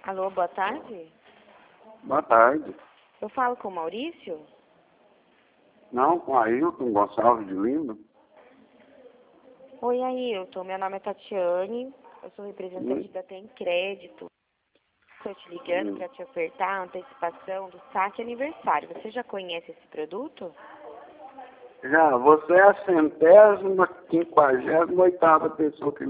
Alô, boa tarde. Boa tarde. Eu falo com o Maurício? Não, com Ailton Gonçalves de Lima. Oi, Ailton. Meu nome é Tatiane. Eu sou representante da Tem Crédito. Estou te ligando para te ofertar a antecipação do saque aniversário. Você já conhece esse produto? Já, você é a 158ª pessoa que